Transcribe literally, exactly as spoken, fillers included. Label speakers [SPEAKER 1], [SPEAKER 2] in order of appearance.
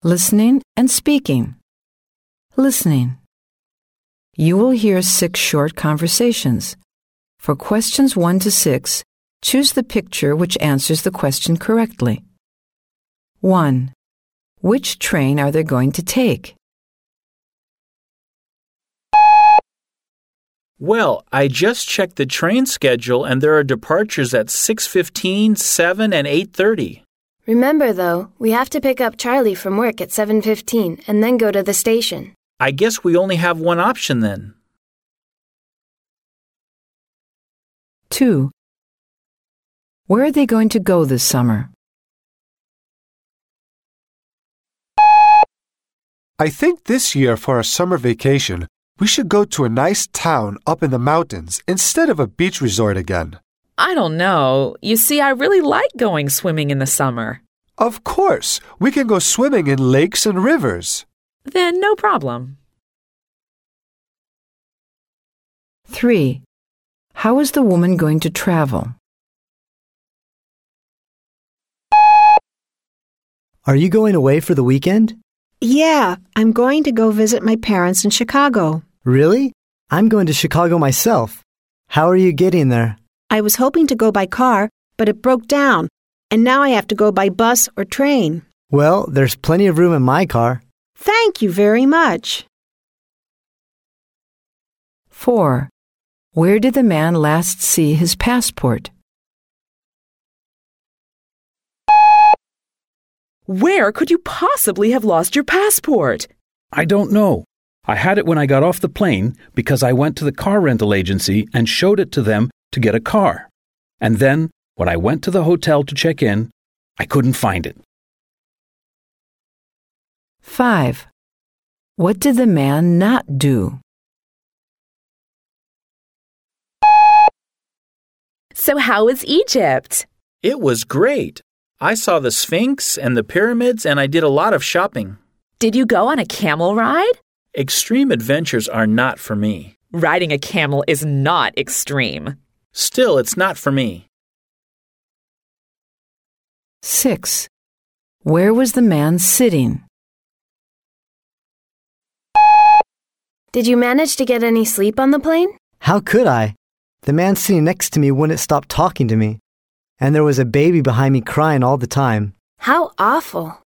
[SPEAKER 1] Listening and speaking. Listening. You will hear six short conversations. For questions one to six, choose the picture which answers the question correctly. one. Which train are they going to take?
[SPEAKER 2] Well, I just checked the train schedule and there are departures at six fifteen, seven, and eight thirty.
[SPEAKER 3] Remember, though, we have to pick up Charlie from work at seven fifteen and then go to the station.
[SPEAKER 2] I guess we only have one option then.
[SPEAKER 1] two. Where are they going to go this summer?
[SPEAKER 4] I think this year for our summer vacation, we should go to a nice town up in the mountains instead of a beach resort again.
[SPEAKER 5] I don't know. You see, I really like going swimming in the summer.
[SPEAKER 4] Of course, we can go swimming in lakes and rivers.
[SPEAKER 5] Then no problem.
[SPEAKER 1] three. How is the woman going to travel?
[SPEAKER 6] Are you going away for the weekend?
[SPEAKER 7] Yeah, I'm going to go visit my parents in Chicago.
[SPEAKER 6] Really? I'm going to Chicago myself. How are you getting there?
[SPEAKER 7] I was hoping to go by car, but it broke down, and now I have to go by bus or train.
[SPEAKER 6] Well, there's plenty of room in my car.
[SPEAKER 7] Thank you very much.
[SPEAKER 1] four. Where did the man last see his passport?
[SPEAKER 5] Where could you possibly have lost your passport?
[SPEAKER 8] I don't know. I had it when I got off the plane because I went to the car rental agency and showed it to them to get a car. And then, when I went to the hotel to check in, I couldn't find it.
[SPEAKER 1] five. What did the man not do?
[SPEAKER 5] So how was Egypt?
[SPEAKER 2] It was great. I saw the Sphinx and the pyramids and I did a lot of shopping.
[SPEAKER 5] Did you go on a camel ride?
[SPEAKER 2] Extreme adventures are not for me.
[SPEAKER 5] Riding a camel is not extreme.
[SPEAKER 2] Still, it's not for me.
[SPEAKER 1] six. Where was the man sitting?
[SPEAKER 3] Did you manage to get any sleep on the plane?
[SPEAKER 6] How could I? The man sitting next to me wouldn't stop talking to me. And there was a baby behind me crying all the time.
[SPEAKER 3] How awful.